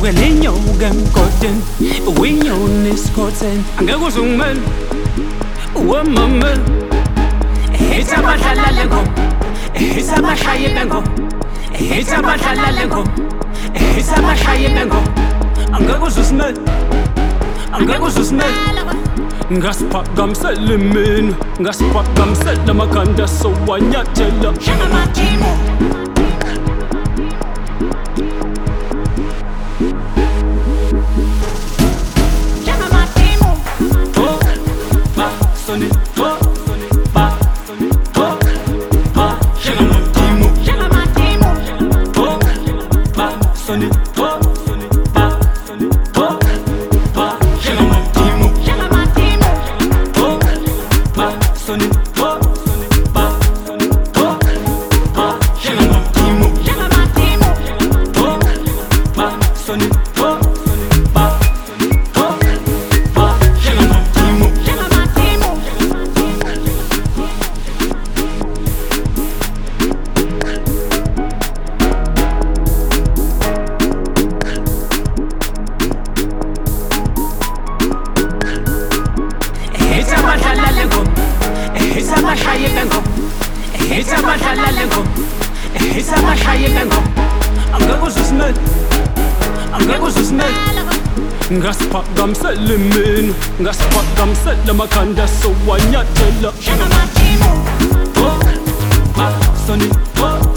Ukelinyoka emgodini uyinyoni esikhotheni angeke uze ungimele uwamama Hita badlala le ngoma Hita bashaye bengoma Hita badlala le ngoma Hita bashaye bengoma angeke uze usimele angeke uze usimele Ngasiphakamisela imini ngasiphakamisela amakhanda sowanyathela Njengamatimu Hita bashaye bengoma Hita badlala le ngoma Hita bashaye bengoma angeke uze usimele angeke uze usimele Ngasiphakamisela imini ngasiphakamisela amakhanda sowanyathela Njengamatimu Soni